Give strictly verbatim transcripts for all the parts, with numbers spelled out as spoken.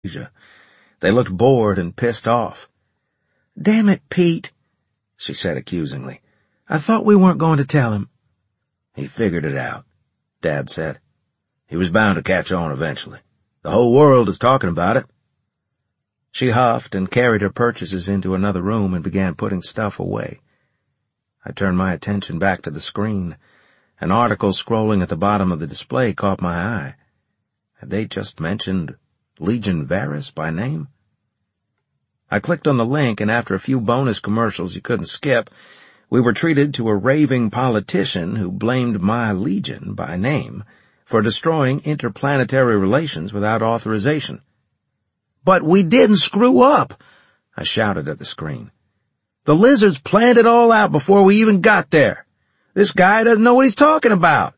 They looked bored and pissed off. "Damn it, Pete," she said accusingly. "I thought we weren't going to tell him." "He figured it out," Dad said. "He was bound to catch on eventually. The whole world is talking about it." She huffed and carried her purchases into another room and began putting stuff away. I turned my attention back to the screen. An article scrolling at the bottom of the display caught my eye. Had they just mentioned Legion Varys by name? I clicked on the link, and after a few bonus commercials you couldn't skip, we were treated to a raving politician who blamed my Legion by name for destroying interplanetary relations without authorization. "But we didn't screw up," I shouted at the screen. "The lizards planned it all out before we even got there. This guy doesn't know what he's talking about."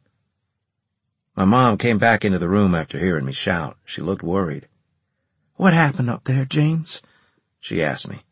My mom came back into the room after hearing me shout. She looked worried. "What happened up there, James?" she asked me.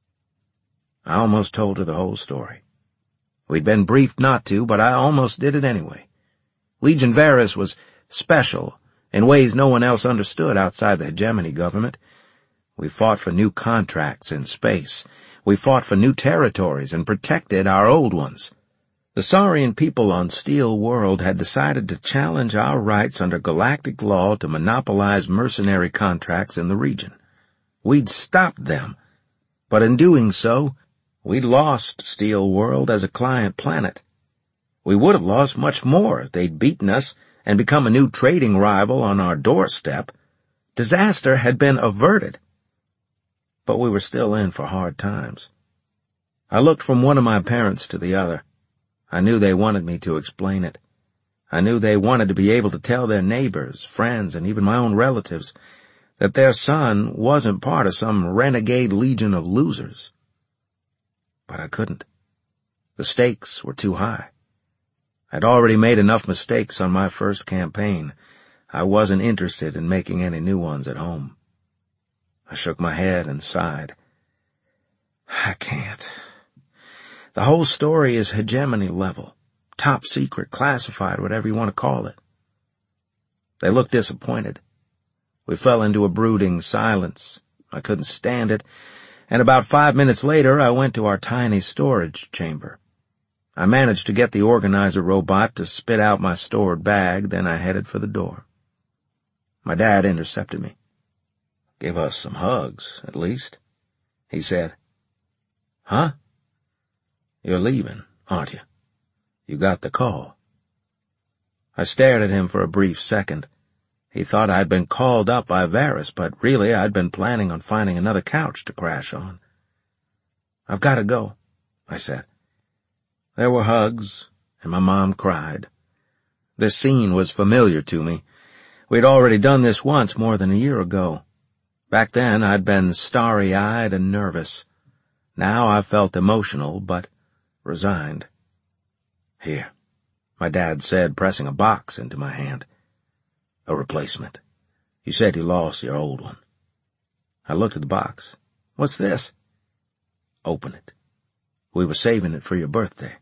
I almost told her the whole story. We'd been briefed not to, but I almost did it anyway. Legion Varys was special in ways no one else understood outside the hegemony government. We fought for new contracts in space. We fought for new territories and protected our old ones. The Saurian people on Steel World had decided to challenge our rights under galactic law to monopolize mercenary contracts in the region. We'd stopped them, but in doing so, we'd lost Steel World as a client planet. We would have lost much more if they'd beaten us and become a new trading rival on our doorstep. Disaster had been averted. But we were still in for hard times. I looked from one of my parents to the other. I knew they wanted me to explain it. I knew they wanted to be able to tell their neighbors, friends, and even my own relatives that their son wasn't part of some renegade legion of losers. But I couldn't. The stakes were too high. I'd already made enough mistakes on my first campaign. I wasn't interested in making any new ones at home. I shook my head and sighed. I can't. The whole story is hegemony level, top secret, classified, whatever you want to call it. They looked disappointed. We fell into a brooding silence. I couldn't stand it, and about five minutes later I went to our tiny storage chamber. I managed to get the organizer robot to spit out my stored bag, then I headed for the door. My dad intercepted me. "Give us some hugs, at least," he said. "Huh? You're leaving, aren't you? You got the call." I stared at him for a brief second. He thought I'd been called up by Varys, but really I'd been planning on finding another couch to crash on. "I've got to go," I said. There were hugs, and my mom cried. This scene was familiar to me. We'd already done this once more than a year ago. Back then I'd been starry-eyed and nervous. Now I felt emotional, but resigned. "Here," my dad said, pressing a box into my hand. "A replacement. You said you lost your old one." I looked at the box. "What's this?" "Open it. We were saving it for your birthday."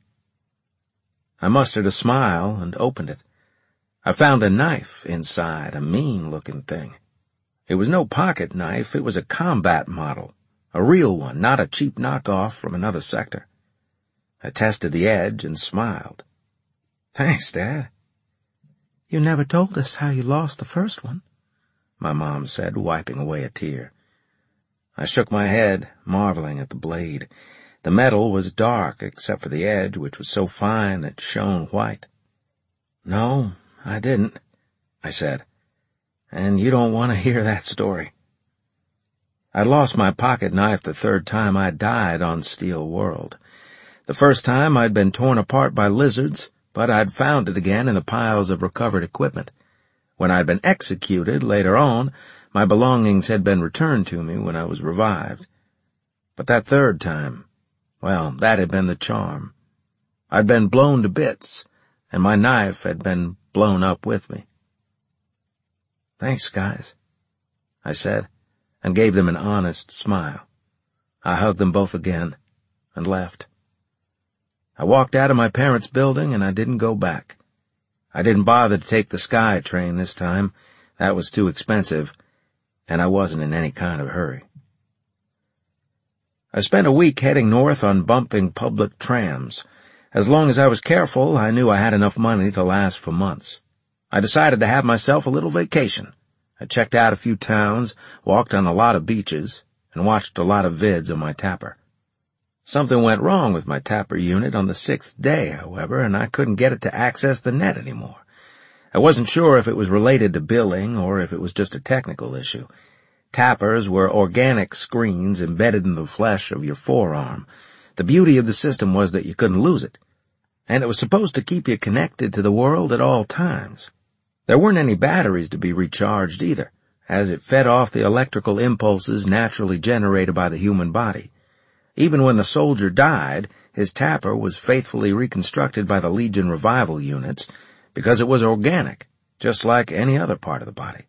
I mustered a smile and opened it. I found a knife inside, a mean-looking thing. It was no pocket knife, it was a combat model, a real one, not a cheap knockoff from another sector. I tested the edge and smiled. "Thanks, Dad." "You never told us how you lost the first one," my mom said, wiping away a tear. I shook my head, marveling at the blade. The metal was dark except for the edge, which was so fine it shone white. "No, I didn't," I said. "And you don't want to hear that story." I lost my pocket knife the third time I died on Steel World. The first time I'd been torn apart by lizards, but I'd found it again in the piles of recovered equipment. When I'd been executed later on, my belongings had been returned to me when I was revived. But that third time, well, that had been the charm. I'd been blown to bits, and my knife had been blown up with me. "Thanks, guys," I said, and gave them an honest smile. I hugged them both again and left. I walked out of my parents' building, and I didn't go back. I didn't bother to take the Sky train this time. That was too expensive. and I wasn't in any kind of hurry. I spent a week heading north on bumping public trams. As long as I was careful, I knew I had enough money to last for months. I decided to have myself a little vacation. I checked out a few towns, walked on a lot of beaches, and watched a lot of vids on my tapper. Something went wrong with my tapper unit on the sixth day, however, and I couldn't get it to access the net anymore. I wasn't sure if it was related to billing or if it was just a technical issue. Tappers were organic screens embedded in the flesh of your forearm. The beauty of the system was that you couldn't lose it, and it was supposed to keep you connected to the world at all times. There weren't any batteries to be recharged either, as it fed off the electrical impulses naturally generated by the human body. Even when the soldier died, his tapper was faithfully reconstructed by the Legion revival units because it was organic, just like any other part of the body.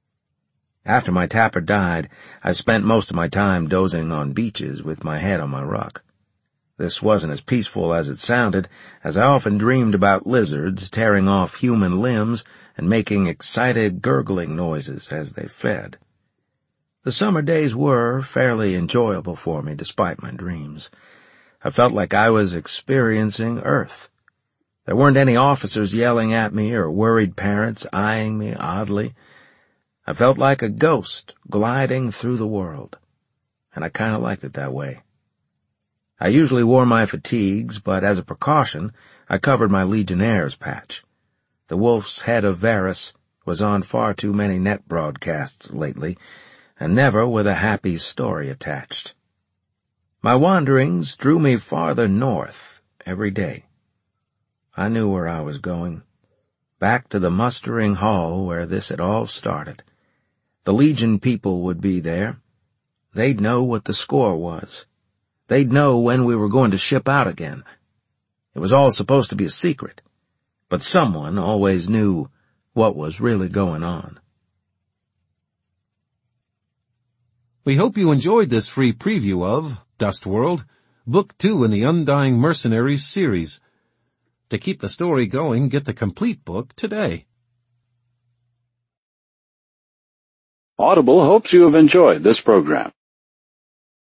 After my tapper died, I spent most of my time dozing on beaches with my head on my ruck. This wasn't as peaceful as it sounded, as I often dreamed about lizards tearing off human limbs and making excited gurgling noises as they fed. The summer days were fairly enjoyable for me despite my dreams. I felt like I was experiencing Earth. There weren't any officers yelling at me or worried parents eyeing me oddly. I felt like a ghost gliding through the world, and I kind of liked it that way. I usually wore my fatigues, but as a precaution, I covered my Legionnaire's patch. The Wolf's Head of Varus was on far too many net broadcasts lately, and never with a happy story attached. My wanderings drew me farther north every day. I knew where I was going, back to the mustering hall where this had all started. The Legion people would be there. They'd know what the score was. They'd know when we were going to ship out again. It was all supposed to be a secret, but someone always knew what was really going on. We hope you enjoyed this free preview of Dust World, Book Two in the Undying Mercenaries series. To keep the story going, get the complete book today. Audible hopes you have enjoyed this program.